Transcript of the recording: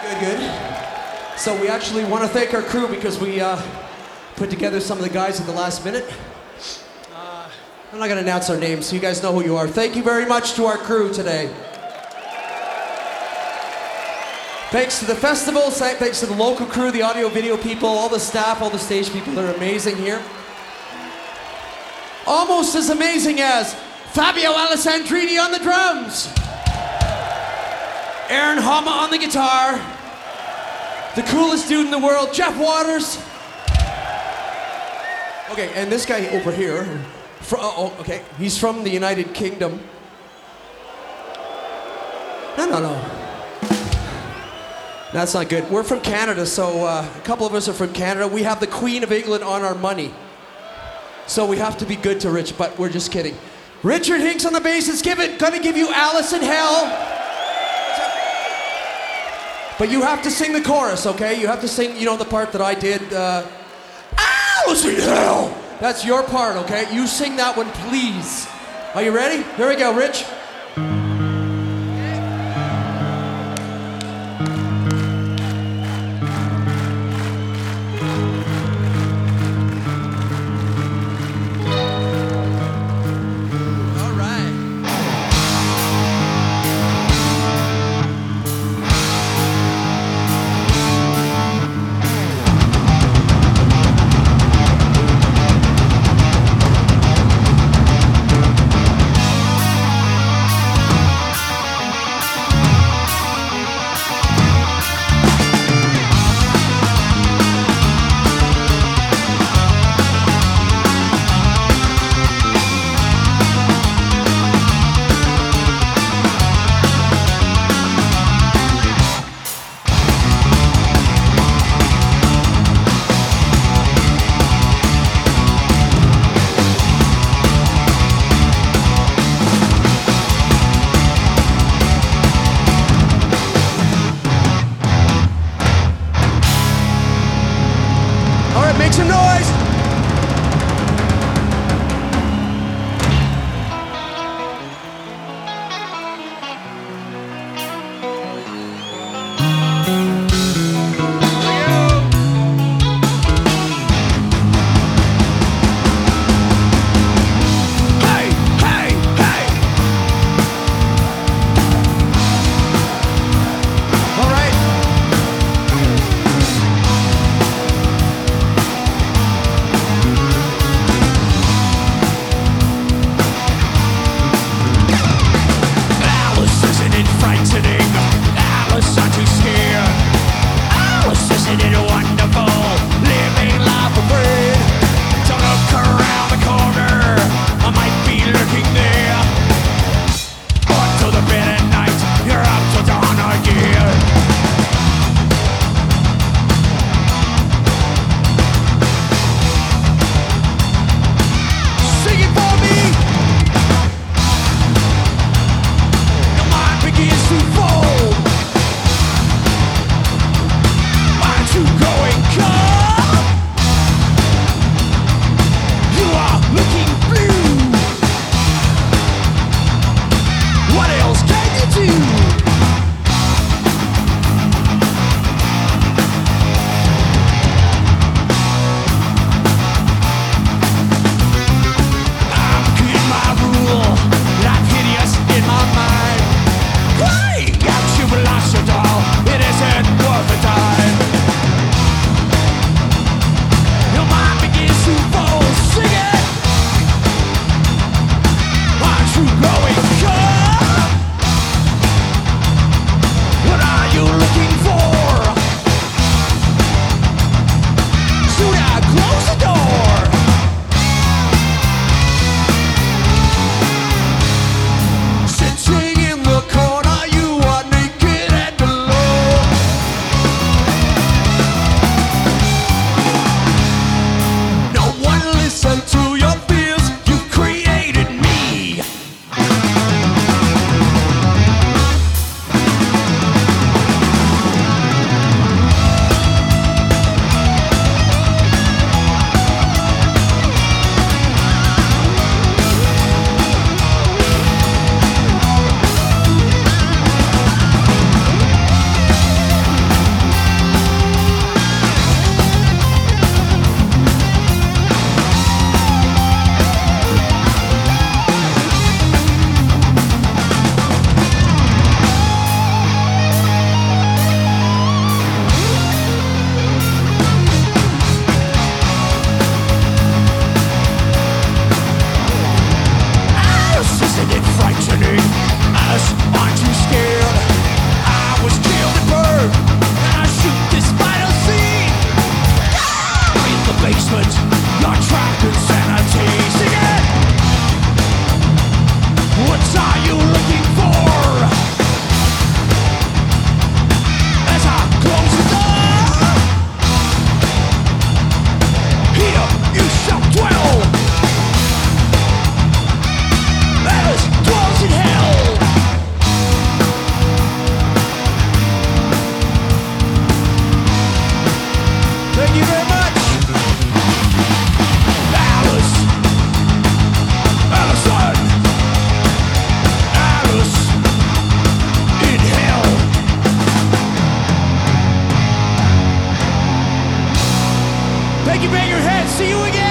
Good. So we actually want to thank our crew because we put together some of the guys at the last minute. I'm not going to announce our names, so you guys know who you are. Thank you very much to our crew today. Thanks to the festival, thanks to the local crew, the audio video people, all the staff, all the stage people. They're amazing here. Almost as amazing as Fabio Alessandrini on the drums, Aaron Hama on the guitar, the coolest dude in the world, Jeff Waters. Okay, and this guy over here, okay, he's from the United Kingdom. No. That's not good. We're from Canada, so a couple of us are from Canada. We have the Queen of England on our money. So we have to be good to Rich, but we're just kidding. Richard Hinks on the bass is gonna give you Alice in Hell. But you have to sing the chorus, okay? You have to sing, you know, the part that I did. Alice in Hell! That's your part, okay? You sing that one, please. Are you ready? Here we go, Rich. Thank you, bang your head. See you again.